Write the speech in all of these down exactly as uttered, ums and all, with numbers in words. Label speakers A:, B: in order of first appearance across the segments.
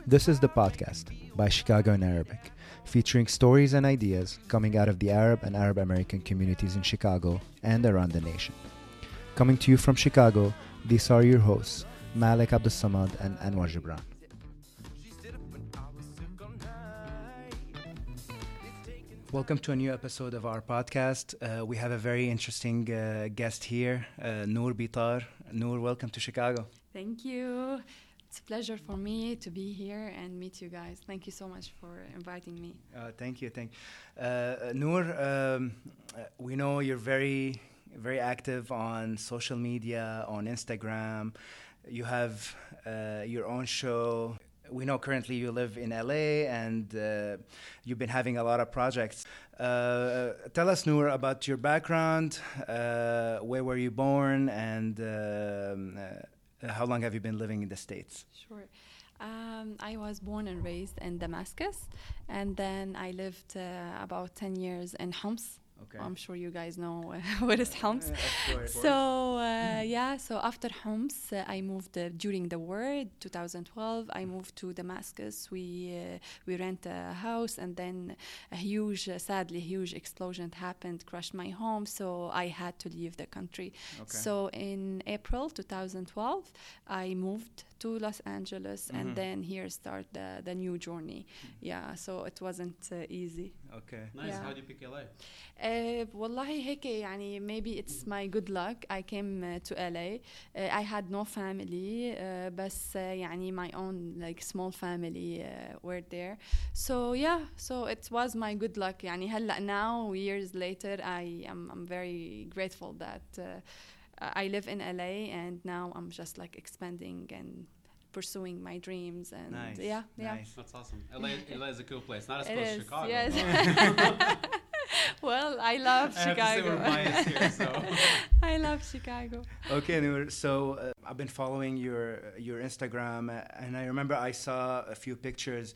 A: This is the podcast by Chicago in Arabic, featuring stories and ideas coming out of the Arab and Arab American communities in Chicago and around the nation. Coming to you from Chicago, these are your hosts, Malik Abdul Samad and Anwar Gibran. Welcome to a new episode of our podcast. Uh, we have a very interesting uh, guest here, uh, Noor Bitar. Noor, welcome to Chicago.
B: Thank you. It's a pleasure for me to be here and meet you guys. Thank you so much for inviting me.
A: Uh, thank you. Thank uh, Noor, um, uh, we know you're very, very active on social media, on Instagram. You have uh, your own show. We know currently you live in L A and uh, you've been having a lot of projects. Uh, tell us, Noor, about your background. Uh, where were you born, and um, uh, how long have you been living in the States?
B: Sure. Um, I was born and raised in Damascus, and then I lived uh, about ten years in Homs. Okay. I'm sure you guys know uh, what is Homs. Uh, so uh, yeah, so after Homs, uh, I moved uh, during the war, twenty twelve. I moved to Damascus. We uh, we rent a house, and then a huge, uh, sadly, huge explosion happened, crushed my home. So I had to leave the country. Okay. So in April twenty twelve, I moved to Los Angeles, mm-hmm. and then here start the the new journey. Mm-hmm. Yeah, so it wasn't uh, easy.
A: Okay.
C: Nice.
B: Yeah.
C: How do you pick L A?
B: Uh, والله هيك يعني maybe it's my good luck. I came uh, to L A. Uh, I had no family, uh, بس uh, يعني my own like small family uh, were there. So yeah, so it was my good luck. يعني هلا now years later I am I'm very grateful that uh, I live in L A, and now I'm just like expanding and pursuing my dreams, and
A: nice.
B: yeah, yeah.
A: Nice.
C: That's awesome. L A, L A is a cool place. Not as
B: It
C: close to
B: is,
C: Chicago.
B: yes. Well, I love
C: I
B: Chicago.
C: have to say we're biased here, so.
B: I love Chicago.
A: Okay, Noor, so uh, I've been following your your Instagram, uh, and I remember I saw a few pictures.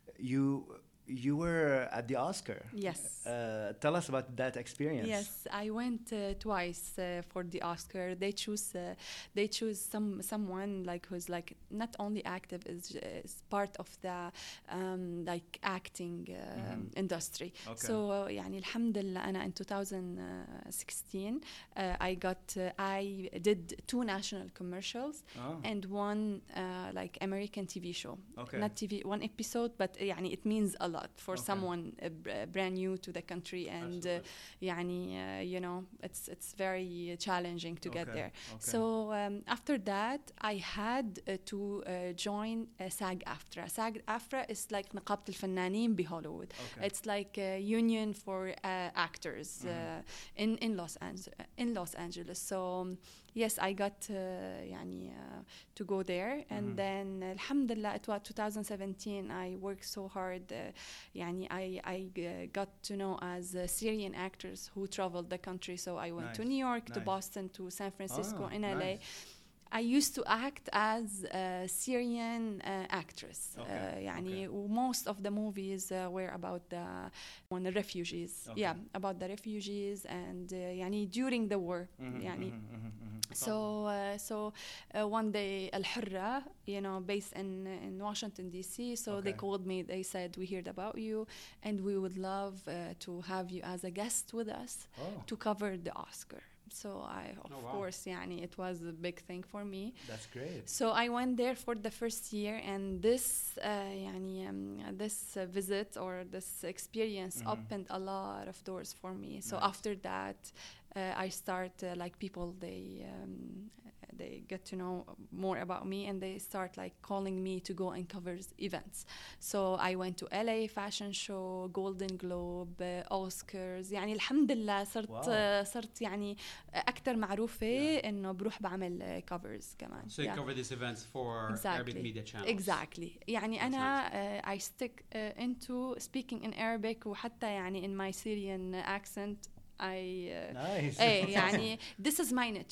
A: You you were at the Oscar.
B: Yes.
A: Uh, tell us about that experience.
B: Yes, I went uh, twice uh, for the Oscar. They choose uh, they choose some someone like who's like not only active, is, is part of the um, like acting uh, mm-hmm. industry. Okay. So uh, يعني الحمد لله أنا in twenty sixteen uh, I got uh, I did two national commercials oh. and one uh, like American T V show. Okay. Not T V, one episode, but يعني it means a lot for okay. someone uh, b- brand new to the country, and uh, يعني, uh, you know it's it's very challenging to okay. get there. Okay. So um, after that I had uh, to uh, join uh, SAG-AFTRA. SAG-AFTRA is like نقابة الفنانين بهوليوود. Okay. It's like a union for uh, actors mm-hmm. uh, in in Los Angeles. In Los Angeles. So um, yes, I got uh, يعني, uh, to go there, and mm-hmm. then uh, alhamdulillah it was twenty seventeen. I worked so hard. Uh, يعني I I uh, got to know as uh, Syrian actors who traveled the country. So I went nice. to New York, nice. to Boston, to San Francisco, oh, in L A. Nice. I used to act as a Syrian uh, actress. Okay. Uh, يعني okay. most of the movies uh, were about the when the refugees. Okay. Yeah, about the refugees and uh, يعني during the war. Mm-hmm, يعني. Mm-hmm, mm-hmm. So uh, so uh, one day Al Hurra, you know, based in in Washington D C. So okay. they called me. They said, we heard about you, and we would love uh, to have you as a guest with us oh. to cover the Oscar. So I, of oh, wow. course, يعني, it was a big thing for me.
A: That's great.
B: So I went there for the first year, and this, uh, يعني, um, this uh, visit or this experience mm-hmm. opened a lot of doors for me. So nice. After that, uh, I start uh, like people they. Um, They get to know more about me, and they start like calling me to go and cover events. So I went to L A Fashion Show, Golden Globe, uh, Oscars. يعني الحمد لله صرت wow. uh, صرت يعني أكتر معروفة yeah. إنه بروح بعمل uh, covers كمان.
C: So you yeah. cover these events for
B: exactly.
C: Arabic media channels.
B: Exactly. يعني That's أنا nice. uh, I stick uh, into speaking in Arabic, وحتى يعني in my Syrian accent I. Uh,
A: nice.
B: hey, يعني this is my niche.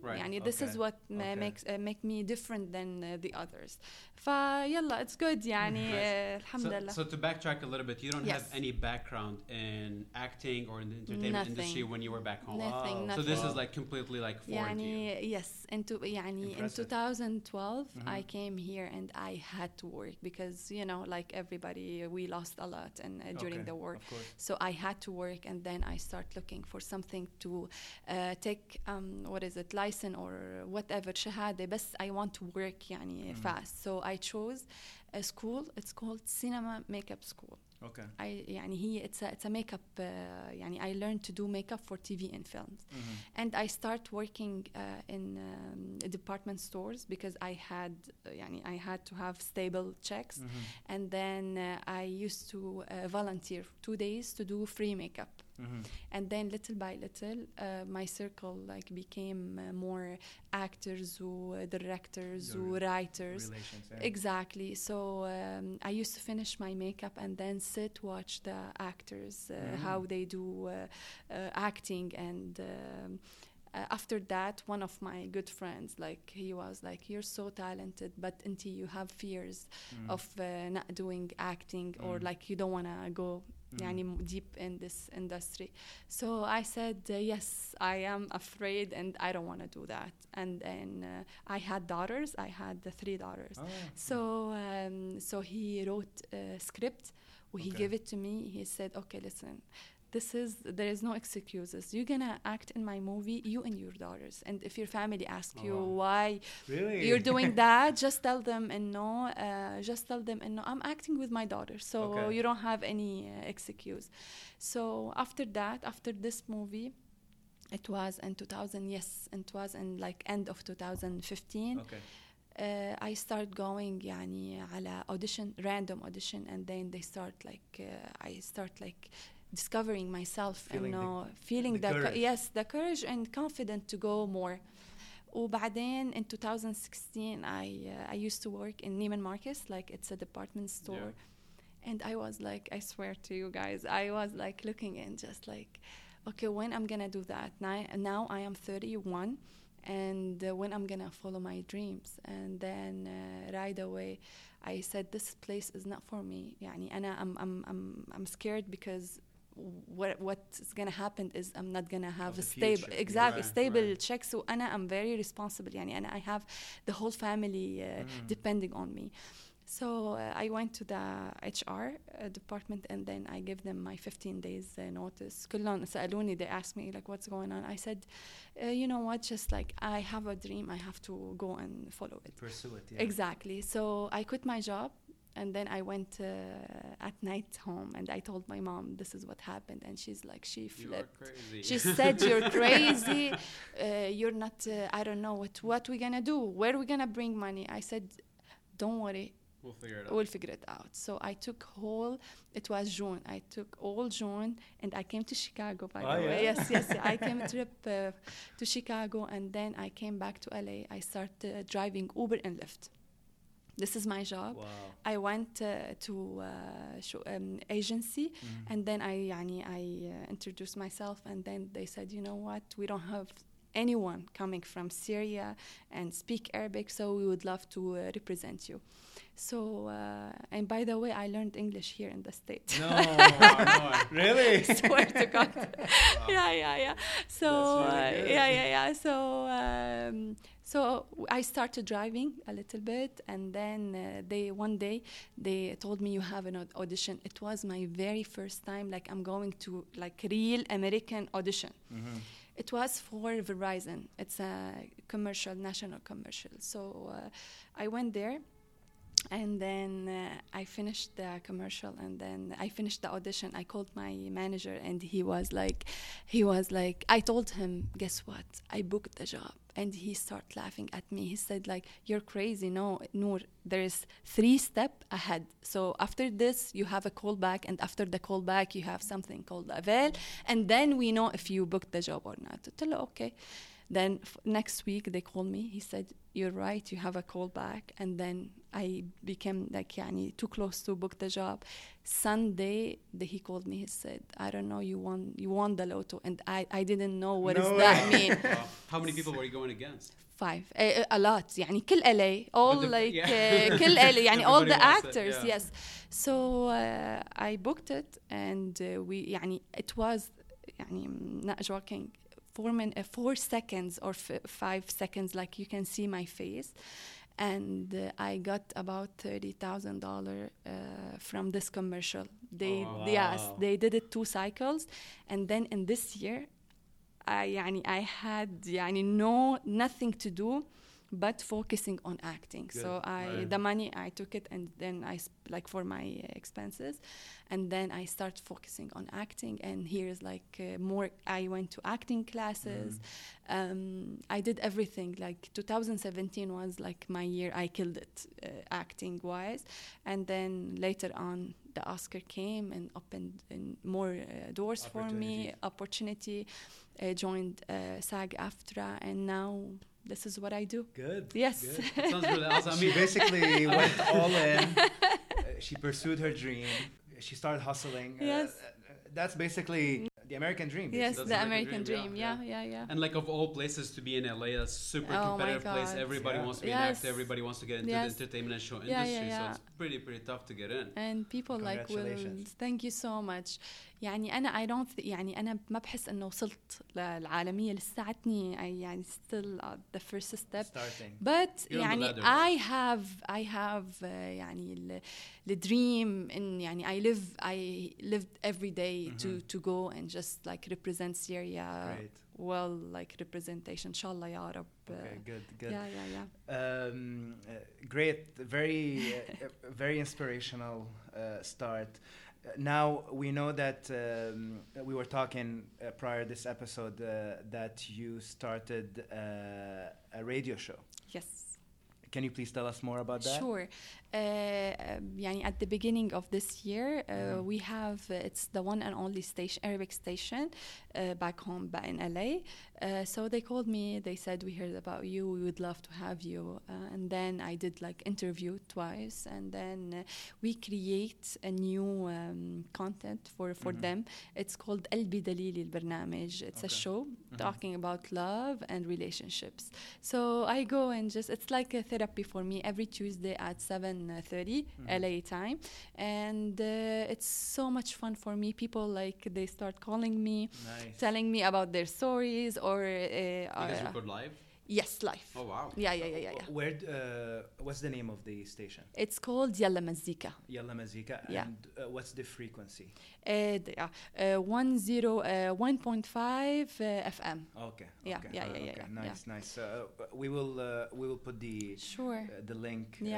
C: Right.
B: يعني this
A: Okay.
B: is what ma-
A: Okay.
B: makes uh, make me different than uh, the others. فيلا it's good يعني
C: Nice.
B: uh, الحمد
C: So,
B: لله.
C: so to backtrack a little bit, you don't
B: Yes.
C: have any background in acting or in the entertainment
B: Nothing.
C: industry when you were back home.
B: Nothing,
A: Wow.
B: nothing.
C: So this is
A: Wow.
C: like completely like foreign to you.
B: يعني yes into يعني in
A: Impressive.
B: twenty twelve
A: Mhm.
B: I came here and I had to work because you know like everybody we lost a lot and uh, during
A: Okay,
B: the war.
A: of course.
B: So I had to work and then I start looking for something to uh, take um, what is it license or whatever شهادة بس I want to work يعني
A: Mhm.
B: fast. So I chose a school. It's called Cinema Makeup School.
A: Okay.
B: I يعني هي it's a, it's a makeup uh, يعني I learned to do makeup for T V and films.
A: Mhm.
B: And I start working uh, in um, department stores because I had uh, يعني I had to have stable checks.
A: Mhm.
B: And then uh, I used to uh, volunteer two days to do free makeup.
A: Mhm.
B: And then little by little uh, my circle like became uh, more actors or directors
A: Your
B: or writers.
A: Relations. Yeah.
B: Exactly. So um, I used to finish my makeup and then sit watch the actors uh,
A: Mhm.
B: how they do uh, uh, acting and um, uh, after that one of my good friends like he was like you're so talented but until you have fears
A: Mhm.
B: of uh, not doing acting or
A: Mm.
B: like you don't want to go
A: Mhm.
B: يعني deep in this industry. So I said uh, yes I am afraid and I don't want to do that. And then uh, I had daughters. I had the three daughters.
A: Oh.
B: So um, so he wrote a script. He
A: Okay.
B: gave it to me. He said, "Okay, listen, this is there is no excuses. You're gonna act in my movie, you and your daughters. And if your family asks
A: Oh,
B: you
A: wow.
B: why
A: Really?
B: you're doing that, just tell them and no, uh, just tell them and no. I'm acting with my daughter, so
A: Okay.
B: you don't have any uh, excuse." So after that, after this movie. It was in two thousand, yes, it was in like end of two thousand fifteen.
A: Okay.
B: Uh, I start going يعني على audition, random audition, and then they start like uh, I start like discovering myself
A: Feeling
B: and
A: the-
B: know, feeling
A: the
B: the, co-
A: courage.
B: yes the courage and confident to go more. وبعدين in twenty sixteen I uh, I used to work in Neiman Marcus, like it's a department store. And I was like, I swear to you guys, I was like looking in just like, okay, when I'm gonna do that? Now, now I am thirty-one, and uh, when I'm gonna follow my dreams? And then uh, right away, I said, this place is not for me. يعني أنا I'm I'm I'm I'm scared because what what's gonna happen is I'm not gonna have
A: Of
B: a
A: the
B: stable
A: future.
B: exactly
C: Right,
B: stable
C: right.
B: check. So أنا I'm very responsible. يعني أنا I have the whole family uh,
A: Mm.
B: depending on me. So uh, I went to the H R uh, department and then I gave them my fifteen days uh, notice. كلهم سألوني, they asked me like what's going on. I said, uh, you know what, just like I have a dream, I have to go and follow it.
A: Pursue it. Yeah.
B: Exactly. So I quit my job and then I went uh, at night home and I told my mom this is what happened, and she's like, she
C: You are
B: flipped.
C: crazy.
B: She said, you're crazy, uh, you're not, uh, I don't know what what we gonna do, where we gonna bring money. I said, don't worry,
C: We'll figure it out.
B: we'll figure it out. So I took whole, it was June, I took all June and I came to Chicago, by
A: Oh,
B: the way.
A: yeah?
B: Yes, yes, I came a trip uh, to Chicago and then I came back to L A. I started uh, driving Uber and Lyft. This is my job.
A: Wow.
B: I went uh, to uh, show, um, agency
A: Mhm.
B: and then I يعني, I uh, introduced myself and then they said, you know what, we don't have anyone coming from Syria and speak Arabic, so we would love to uh, represent you. So, uh, and by the way, I learned English here in the States.
A: No.
C: no.
A: Really?
B: Swear to God. yeah, yeah, yeah. So,
A: That's really
B: uh,
A: good.
B: yeah, yeah, yeah. So, um, so I started driving a little bit, and then uh, they one day they told me you have an aud- audition. It was my very first time, like I'm going to like real American audition.
A: Mhm.
B: It was for Verizon. It's a commercial, national commercial. So uh, I went there. And then uh, I finished the commercial, and then I finished the audition. I called my manager, and he was like, he was like, I told him, guess what? I booked the job, and he started laughing at me. He said, like, you're crazy. No, Noor, there is three step ahead. So after this, you have a call back, and after the call back, you have something called avail, and then we know if you booked the job or not. I told him, okay. Then f- next week they called me. He said, "You're right. You have a call back." And then I became like يعني too close to book the job. Sunday, the, he called me. He said, "I don't know. You won. You won the lotto." And I, I didn't know what
A: No
B: does
A: way.
B: that mean.
C: Wow. How many people were you going against?
B: Five, uh, a lot. يعني كل L A, all
C: the-
B: like
C: yeah.
B: uh, كل L A, يعني all the
C: Everybody wants it,
B: actors.
C: yeah.
B: Yes. So uh, I booked it, and uh, we يعني it was يعني I'm not joking. Four min, uh, four seconds or f- five seconds, like you can see my face, and uh, I got about thirty thousand dollar uh, from this commercial. They
C: Oh,
B: yes,
C: wow.
B: they did it two cycles, and then in this year, I يعني I had يعني no nothing to do but focusing on acting.
A: Good.
B: So I
C: Right.
B: the money I took it, and then I sp- like for my uh, expenses, and then I start focusing on acting. And here's like uh, more. I went to acting classes. Um, I did everything. Like twenty seventeen was like my year. I killed it uh, acting wise, and then later on the Oscar came and opened in more uh, doors for me. Opportunity. Uh, joined uh, SAG-AFTRA, and now this is what I do.
A: Good.
B: Yes.
A: Good.
C: That sounds really awesome. I
A: She
C: mean,
A: basically went all in. Uh, she pursued her dream. She started hustling. Uh,
B: Yes.
A: uh, that's basically the American dream.
B: Yes,
A: basically.
C: That's
B: the
C: the
B: American
C: American
B: dream.
C: dream,
B: Yeah,
C: yeah,
B: yeah, yeah.
C: and like of all places to be in L A, that's a super
B: Oh my
C: competitive place.
B: God.
C: Everybody
A: Yeah.
C: wants to be an
B: Yes.
C: actor. Everybody wants to get into
B: Yes.
C: the entertainment and show
B: Yeah, yeah,
C: industry.
B: yeah.
C: So it's pretty, pretty tough to get in.
B: And people like will
A: Congratulations.
B: thank you so much. يعني أنا I don't th- يعني أنا ما بحس إنه وصلت للعالمية لساتني. I يعني still at the first step.
A: Starting.
B: But
C: You're on the
B: يعني
C: ladder.
B: I have I have uh, يعني ال, the dream in يعني I live I lived every day
A: Mhm.
B: to to go and just like represent Syria
A: Great.
B: well, like representation. إن شاء الله يا رب. Uh,
A: Okay, good, good.
B: Yeah, yeah, yeah.
A: Um, uh, great, very, uh, uh, very inspirational uh, start. Uh, now we know that um, we were talking uh, prior this episode uh, that you started uh, a radio show.
B: Yes.
A: Can you please tell us more about that?
B: Sure. Uh, um, يعني at the beginning of this year, uh,
A: Mhm.
B: we have uh, it's the one and only station, Arabic station, uh, back home, back in L A. Uh, so they called me. They said, "We heard about you. We would love to have you." Uh, and then I did like interview twice, and then uh, we create a new um, content for for
A: Mhm.
B: them. It's called قلبي دليلي البرنامج. It's a
A: Okay.
B: show talking about love and relationships. So I go and just it's like a therapy for me every Tuesday at seven thirty
A: Mhm.
B: L A time, and uh, it's so much fun for me. People like they start calling me,
A: Nice.
B: telling me about their stories or uh,
C: You guys
B: uh,
C: record live?
B: yes, life.
C: Oh wow.
B: Yeah, yeah, yeah, yeah, yeah.
A: Where? d- Uh, what's the name of the station?
B: It's called Yalla Mazika.
A: Yalla Mazika.
B: Yeah.
A: And uh, what's the frequency?
B: Uh, the- uh, uh, one zero uh, one point five uh, F M.
A: Okay.
B: Yeah,
A: okay.
B: yeah, yeah,
A: okay.
B: yeah, yeah,
A: Nice, nice. Uh, we will uh, we will put the
B: Sure.
A: uh, the link
B: Yeah.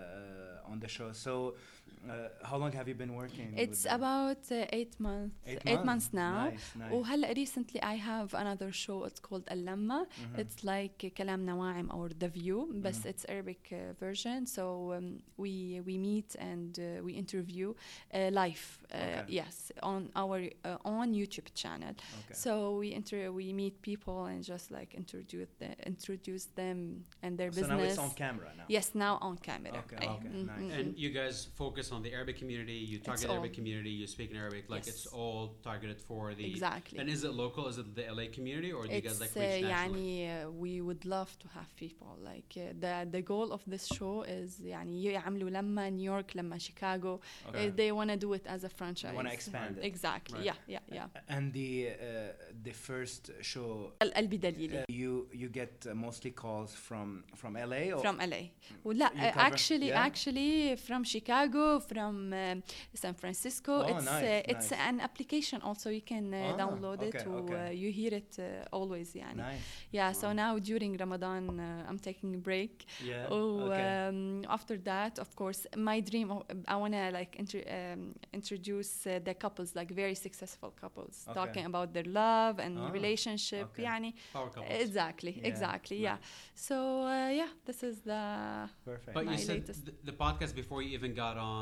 A: uh, on the show. So, uh, how long have you been working?
B: It's
A: with them?
B: about uh, eight months.
A: eight,
B: eight months now.
A: Nice, nice.
B: وهلا recently I have another show. It's called اللمة.
A: Mhm.
B: It's like كلام نواعم or The View, but
A: Mhm.
B: it's Arabic uh, version. So um, we we meet and uh, we interview uh, live. Uh,
A: Okay.
B: Yes, on our uh, on YouTube channel.
A: Okay.
B: So we inter we meet people and just like introduce the, introduce them and their
A: So
B: business.
A: now it's on camera now.
B: Yes, now on camera.
A: Okay,
B: أي.
A: okay,
B: Mm,
A: nice.
B: mm,
C: And
B: mm.
C: you guys focus on the Arabic community. You target
B: all.
C: Arabic community. You speak in Arabic. Like
B: Yes.
C: it's all targeted for the.
B: Exactly.
C: And is it local? Is it the L A community, or do you guys
B: It's
C: like
B: uh,
C: reach nationally?
B: يعني uh, we would love to have people like uh, the the goal of this show is يعني يعملوا لما نيويورك لما شيكاغو.
A: Okay.
B: Uh, they want to do it as a franchise.
A: wanna expand it.
B: Exactly.
C: Right.
B: Yeah, yeah, yeah.
A: And the uh, the first show,
B: قلبي دليلي.
A: uh, you you get uh, mostly calls from from L A or
B: From L A. ولا
A: You
B: uh,
A: cover-
B: actually
A: yeah?
B: actually from Chicago, from um, San Francisco.
A: Oh,
B: it's
A: nice,
B: uh, it's
A: nice.
B: an application also. You can uh,
A: Ah,
B: download it.
A: okay,
B: و,
A: okay.
B: Uh, you hear it uh, always يعني.
A: nice?
B: Yeah. So
C: Wow.
B: now during Ramadan uh, I'm taking a break.
A: Yeah.
B: Oh,
A: okay.
B: um, after that, of course, my dream. oh, I wanna like intro- um, introduce uh, the couples, like very successful couples,
A: Okay.
B: talking about their love and
A: Ah,
B: relationship.
A: okay.
B: يعني,
C: Power couples.
B: exactly,
A: Yeah,
B: exactly,
C: right.
B: yeah. So uh, yeah, this is the
A: Perfect.
C: But
B: my
C: you said
B: latest.
C: th- the podcast before you even got on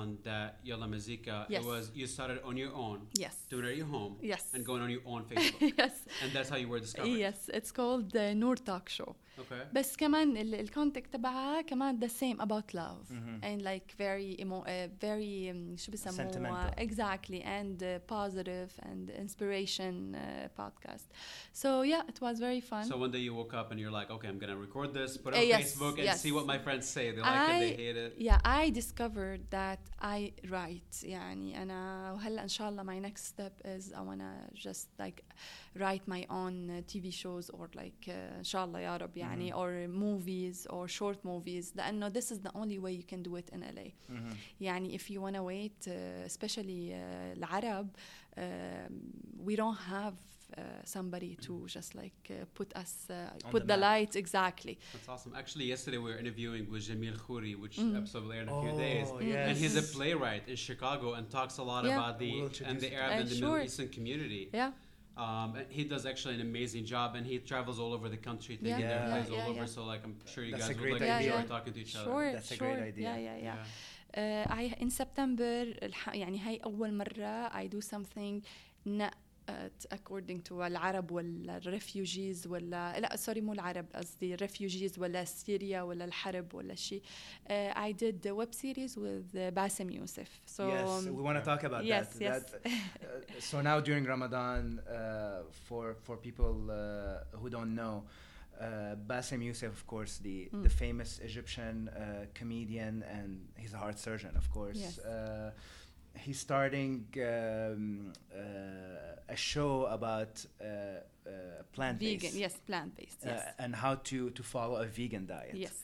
C: Ramadan that Yalla Mazika,
B: Yes.
C: it was you started on your own,
B: Yes.
C: doing it at your home,
B: Yes.
C: and going on your own Facebook,
B: Yes.
C: and that's how you were discovered.
B: Yes, it's called the Noor Talk Show.
C: Okay.
B: بس كمان الكونتكت تبعها كمان the same about love
A: Mhm.
B: and like very emo uh, very um, شو بسموها
A: Sentimental.
B: exactly and uh, positive and inspiration uh, podcast. So yeah, it was very fun.
C: So one day you woke up and you're like, okay, I'm gonna record this, put it
B: Uh,
C: on
B: yes,
C: Facebook, and
B: yes.
C: see what my friends say. They like it, they
B: I-
C: hate it.
B: Yeah, I discovered that I write. يعني أنا وهلا إن شاء الله my next step is I wanna just like write my own uh, T V shows or like uh, إن شاء الله يا رب يعني
A: Mhm.
B: or movies or short movies لأنه this is the only way you can do it in L A.
A: Mhm.
B: يعني if you wanna wait uh, especially uh, العرب um, we don't have uh, somebody to just like uh, put us uh,
A: On
B: put
A: the
B: the
A: map.
B: light exactly.
C: That's awesome. Actually, yesterday we were interviewing with Jamil Khouri, which
B: Mm.
C: episode will air in a
A: Oh,
C: few days.
A: yes.
C: And he's a playwright in Chicago and talks a lot
B: Yeah.
C: about the
A: We'll
C: and
A: introduce
C: the
A: him.
C: Arab
B: Uh,
C: and the
B: sure.
C: Middle Eastern community.
B: Yeah.
C: Um, and he does actually an amazing job, and he travels all over the country, taking
B: Yeah,
C: their
A: yeah,
C: plays all
B: yeah,
C: over.
B: yeah.
C: So like, I'm sure you
A: That's
C: guys
A: a
C: would
A: great
C: like
B: idea.
C: enjoy
B: Yeah,
C: talking to each
B: Sure,
C: other.
A: That's a
B: sure.
A: great idea.
B: Yeah, yeah, yeah. Uh, I in September الح- يعني هاي أول مرة I do something not uh, according to العرب ولا refugees ولا لا sorry مو العرب قصدي refugees ولا سوريا ولا الحرب ولا شيء. Uh, I did a web series with uh, Bassem Youssef. So
A: yes,
B: um,
A: we want to talk about
B: yes,
A: that.
B: yes.
A: That, uh, so now during Ramadan, uh, for for people uh, who don't know, uh, Bassem Youssef, of course, the
B: Mm.
A: the famous Egyptian uh, comedian, and he's a heart surgeon, of course.
B: Yes.
A: Uh, he's starting um, uh, a show about uh, uh, plant-based,
B: vegan, yes, plant-based,
A: uh,
B: yes.
A: and how to to follow a vegan diet.
B: Yes.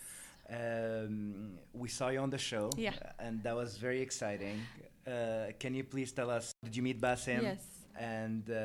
A: Um, we saw you on the show,
B: Yeah.
A: uh, and that was very exciting. Uh, can you please tell us, did you meet Bassem?
B: Yes.
A: And uh,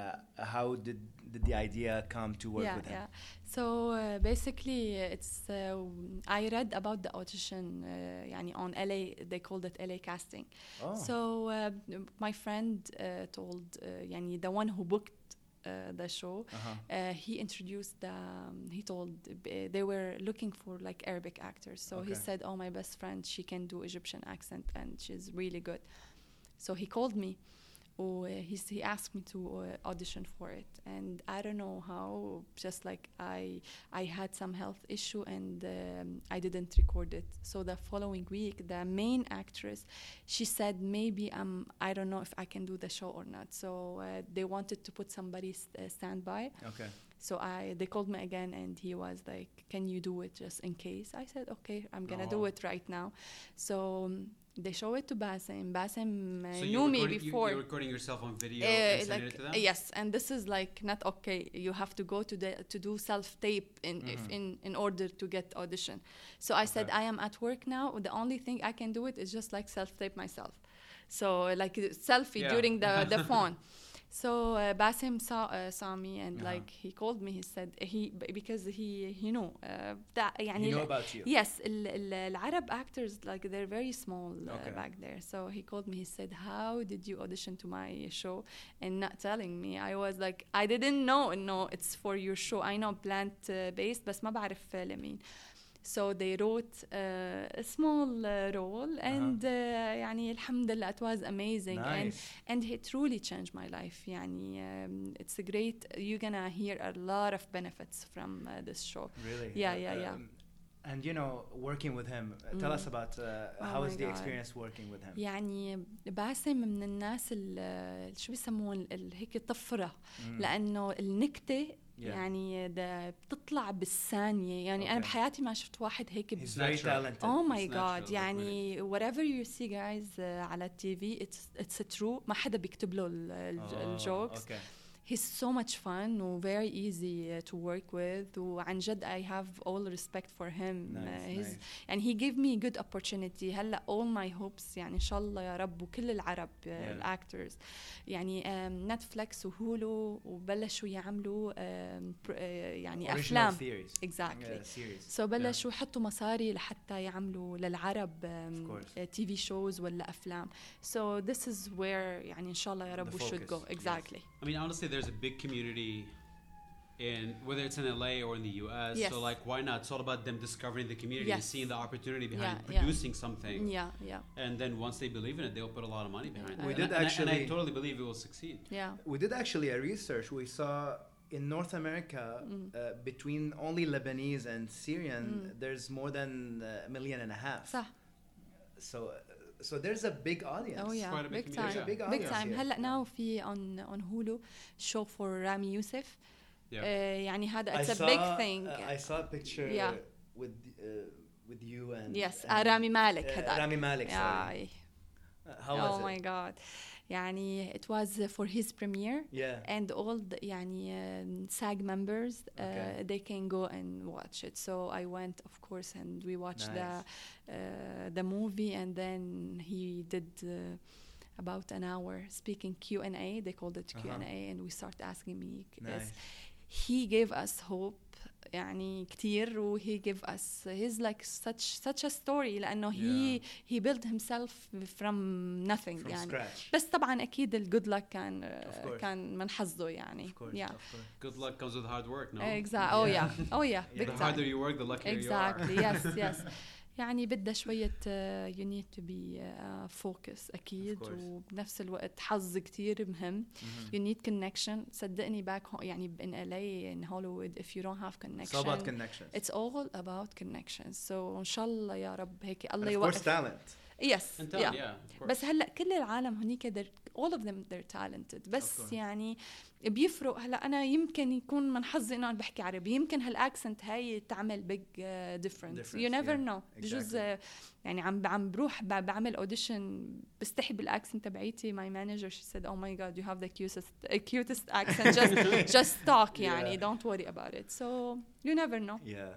A: how did, did the idea come to work
B: yeah,
A: with him?
B: Yeah. So uh, basically, it's uh, I read about the audition. Uh, يعني on L A, they called it L A casting.
A: Oh.
B: So uh, my friend uh, told uh, يعني the one who booked uh, the show.
A: Uh-huh.
B: Uh, he introduced the, um, he told uh, they were looking for like Arabic actors. So he
A: Okay.
B: said, oh, my best friend, she can do Egyptian accent and she's really good. So he called me. Oh, uh, he's, he asked me to uh, audition for it, and I don't know how. Just like I, I had some health issue, and um, I didn't record it. So the following week, the main actress, she said maybe um I don't know if I can do the show or not. So uh, they wanted to put somebody st- uh, standby.
A: Okay.
B: So I they called me again, and he was like, "Can you do it just in case?" I said, "Okay, I'm gonna do
A: Oh.
B: it right now." So um, they show it to Bassem. Bassem uh,
C: So
B: knew
C: you're
B: me
C: recording, you,
B: before.
C: you're recording yourself on video
B: Uh,
C: and sending
B: like
C: it to them?
B: uh, yes, and this is like not okay. You have to go to the to do self tape in if
A: Mhm.
B: in in order to get audition. So I said
A: Okay.
B: I am at work now. The only thing I can do it is just like self tape myself. So like uh, selfie
C: Yeah.
B: during the the phone. So uh, Bassem saw uh, saw me and
A: Uh-huh.
B: like he called me. He said he b- because he he knew uh, that يعني
A: You know about you.
B: Yes, ال- ال- العرب actors like they're very small uh,
A: Okay.
B: back there. So he called me. He said, "How did you audition to my show and not telling me?" I was like, "I didn't know. No, it's for your show. I know plant uh, based, بس ما بعرف لمين." So they wrote uh, a small uh, role, and uh, يعني الحمد لله it was amazing, and
A: Nice.
B: and it truly changed my life. يعني um, it's a great. You're gonna hear a lot of benefits from uh, this show.
A: Really?
B: Yeah, yeah, yeah.
A: Um, and you know, working with him, uh, tell us
B: Mm.
A: about uh,
B: Oh
A: how
B: my
A: is the
B: God.
A: experience working with him?
B: يعني باسم من الناس ال- شو بيسمون ال- هيك طفرة
A: Mm.
B: لأنه النكتة
A: Yeah.
B: يعني ده بتطلع بالثانية يعني أنا
A: Okay.
B: بحياتي ما شفت واحد هيك
A: He's
B: ب-
A: very
C: natural.
A: talented.
B: Oh my
C: It's
B: God
C: natural,
B: يعني whatever you see guys uh, على التي في it's it's true ما حدا بيكتب له ال- ال-
A: Oh,
B: الجوكس.
A: Okay.
B: He's so much fun و very easy uh, to work with وعن جد I have all respect for him.
A: Nice,
B: Uh, he's
A: nice.
B: and he gave me good opportunity. هلا all my hopes يعني إن شاء الله يا رب وكل العرب uh,
A: Yeah.
B: actors يعني um, Netflix وهولو وبلشوا يعملوا um, pr- uh, يعني
A: Original
B: أفلام.
A: theories.
B: Exactly.
A: Yeah, series.
B: So بلشوا يحطوا مصاري لحتى يعملوا للعرب
A: Of
B: um,
A: course.
B: uh, تي في shows ولا أفلام. So this is where يعني إن شاء الله يا رب
A: The
B: we should
A: focus,
B: go.
A: yes.
B: Exactly.
C: I mean, honestly, there's a big community in whether it's in L A or in the U S.
B: Yes.
C: So like, why not? It's all about them discovering the community and
B: Yes.
C: seeing the opportunity behind
B: Yeah, yeah.
C: producing something.
B: Yeah, yeah,
C: And then once they believe in it, they'll put a lot of money behind
B: Yeah.
C: it.
A: We
C: And
A: did
C: I- and I- and I
A: actually-
C: totally believe it will succeed.
B: yeah.
A: We did actually a research. We saw in North America,
B: Mm.
A: uh, between only Lebanese and Syrian,
B: Mm.
A: there's more than uh, a million and a half.
B: صح.
A: So, uh, so there's a big audience.
B: Oh yeah,
C: quite a big
B: big
C: community.
B: time,
C: There's a
A: big
B: big
A: audience
B: time.
A: here.
B: هلا now في on on Hulu show for Rami Youssef.
C: Yeah.
B: Uh, يعني هذا
A: I
B: it's a
A: saw,
B: big thing.
A: uh, I saw a picture
B: Yeah.
A: with uh, with you and
B: Yes,
A: and,
B: uh, Rami Malek
A: uh,
B: هذاك.
A: Rami Malek. Sorry.
B: Yeah.
A: Uh, how was
B: Oh
A: it?
B: my God. يعني it was for his premiere.
A: Yeah.
B: And all the يعني um, SAG members uh,
A: Okay.
B: they can go and watch it. So I went, of course, and we watched the
A: Nice.
B: uh, the movie, and then he did uh, about an hour speaking Q and A. They called it Q and A, and we started asking me. Yes,
A: Nice.
B: he gave us hope. يعني كتير و he gave us he's like such such a story لأنه he
A: Yeah.
B: he built himself from nothing
A: From
B: يعني
A: scratch.
B: بس طبعا أكيد ال good luck كان
A: Of course.
B: كان من حظه يعني
A: Of course.
B: yeah
A: Of course.
C: Good luck comes with hard work, no?
B: exactly oh
A: Yeah.
B: yeah oh yeah big
C: The
B: time
C: harder you work, the luckier
B: exactly
C: you are.
B: yes yes يعني بدها شوية uh, you need to be uh, focus أكيد
A: Of course.
B: وبنفس الوقت حظ كتير مهم
A: Mhm.
B: you need connection صدقني back home يعني in L A in Hollywood if you don't have
A: It's
B: connection
A: all about connections.
B: it's all about connections so إن شاء الله يا رب هيك
A: And
B: الله
A: of course,
B: يوقف
A: talent.
B: yes
C: And
B: yeah.
C: tell, yeah, of course.
B: بس هلا كل العالم هنيك they're- all of them they're talented
A: Of
B: بس
A: course.
B: يعني بيفرق هلا انا يمكن يكون من حظي انه انا بحكي عربي يمكن هالاكسنت هاي تعمل big uh, difference
A: Difference,
B: you never
A: yeah.
B: know بجوز
A: Exactly.
B: uh, يعني عم عم بروح ب- بعمل اوديشن بستحي بالاكسنت تبعيتي my manager she said oh my god you have the cutest uh, cutest accent just just talk يعني
A: Yeah.
B: don't worry about it so you never know
A: Yeah.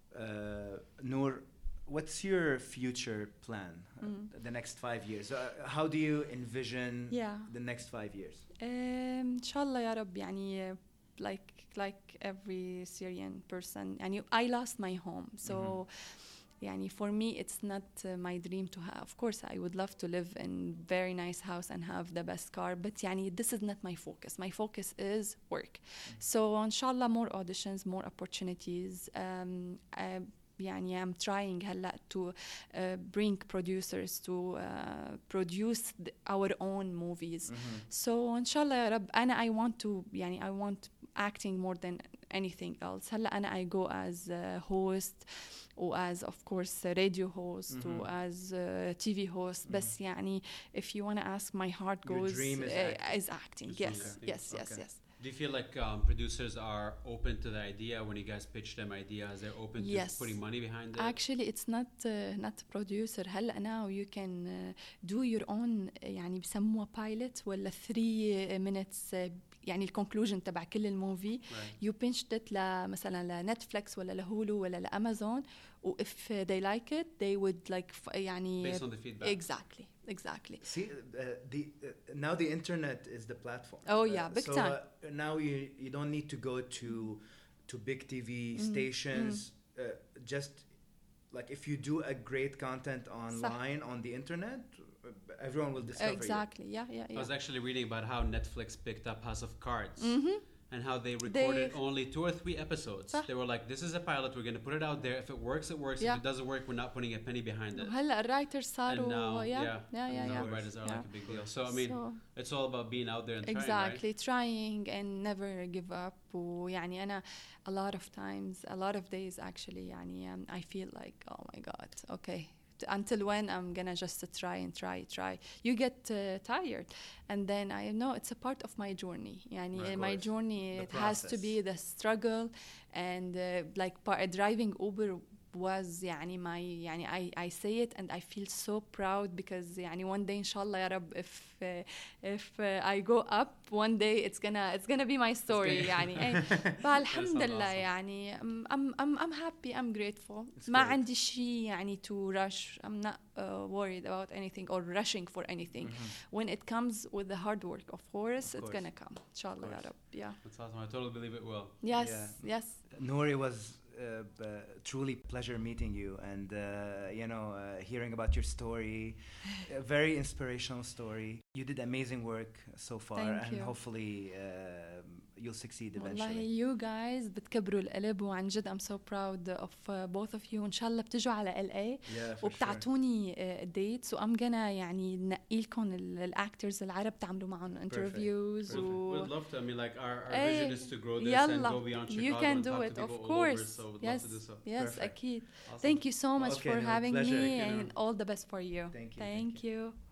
A: Uh, Noor, what's your future plan? Uh,
B: Mm.
A: the next five years. Uh, how do you envision
B: yeah
A: the next five years?
B: Um, إن شاء الله يا رب يعني uh, like like every Syrian person يعني I lost my home so
A: Mhm.
B: يعني for me it's not uh, my dream to have of course I would love to live in very nice house and have the best car but يعني this is not my focus my focus is work so إن شاء الله more auditions more opportunities um, uh, يعني I'm trying هلا to uh, bring producers to uh, produce the, our own movies so إن شاء الله يا رب أنا I want to يعني I want acting more than anything else هلا أنا I go as a host و as of course a radio host و
A: Mhm.
B: as a T V host بس يعني if you want to ask my heart
A: Your
B: goes
A: dream is
B: uh,
A: acting.
B: is acting
C: Is
B: yes
C: acting.
B: yes yes
A: Okay.
B: yes
C: Do you feel like um, producers are open to the idea when you guys pitch them ideas? They're open
B: Yes.
C: to putting money behind it?
B: Actually, it's not uh, not producer. هلا now you can uh, do your own uh, يعني بسموها pilot ولا three minutes uh, يعني الكونكلوجن تبع كل الموفي.
C: Right.
B: You pitched it ل مثلا لنتفليكس ولا لهولو ولا لأمازون. و if they like it, they would like f- يعني
C: Based on the feedback.
B: exactly exactly.
A: See, uh, the uh, now the internet is the platform.
B: Oh, yeah,
A: Uh,
B: big
A: so,
B: time.
A: Uh, now you you don't need to go to to big T V stations. Uh, just like if you do a great content online on the internet, uh, everyone will discover
B: Exactly. Yeah, yeah,
C: I
B: yeah.
C: was actually reading about how Netflix picked up House of Cards
B: Mhm.
C: and how they recorded
B: They-
C: only two or three episodes.
B: صح.
C: They were like, this is a pilot, we're going to put it out there. If it works, it works.
B: Yeah.
C: If it doesn't work, we're not putting a penny behind it.
B: وهلا الرايترز
C: And
B: صاروا
C: now,
B: yeah
C: yeah,
B: yeah yeah,
C: and now
B: yeah.
C: writers are
B: Yeah.
C: like a big deal. So, I mean,
B: So-
C: it's all about being out there and trying,
B: exactly
C: right?
B: trying and never give up ويعني أنا a lot of times a lot of days actually يعني um, I feel like oh my god okay T- until when I'm gonna just try and try try you get uh, tired and then I know it's a part of my journey يعني
A: Of
B: my
A: course.
B: journey
A: The
B: it has to
A: process.
B: be the struggle and uh, like par- driving Uber was يعني my يعني I I say it and I feel so proud because يعني one day إن شاء الله يا رب if uh, if uh, I go up one day it's gonna it's gonna be my story يعني أي فالحمد
C: sounds
B: لله
C: awesome.
B: يعني I'm I'm I'm I'm happy I'm grateful
A: It's
B: ما
A: great.
B: عندي شيء يعني to rush I'm not uh, worried about anything or rushing for anything when it comes with the hard work of course
A: Of
B: it's
A: course.
B: gonna come إن شاء الله يا
A: course.
B: رب yeah
C: That's awesome. I totally believe it will.
B: yes
A: Yeah.
B: yes
A: Noor, it was uh, b- truly pleasure meeting you and uh, you know uh, hearing about your story. A very inspirational story. You did amazing work so far,
B: Thank
A: and
B: you.
A: hopefully uh, you'll succeed
B: والله
A: eventually.
B: you guys بتكبروا القلب وعن جد I'm so proud of uh, both of you. وإن شاء الله بتجوا على إل إيه
A: Yeah, for sure.
B: وبتعطوني uh, dates و I'm gonna يعني نقي لكم الأكترز العرب تعملوا معهم interviews.
C: Perfect.
B: و
C: We'd love to. I mean, like our, our
B: Hey,
C: vision is to grow this
B: يلا,
C: and go beyond Chicago
B: you can
C: and
B: do
C: talk
B: it
C: to
B: of
C: people all over.
B: course.
C: So we'd
B: Yes,
C: love to do so.
B: yes,
A: Perfect.
B: أكيد.
C: Awesome.
B: Thank you so much
A: Okay,
B: for
A: no,
B: having
A: pleasure.
B: me
C: Thank you,
B: and all the best for you.
A: Thank you,
B: Thank
A: thank you.
B: you.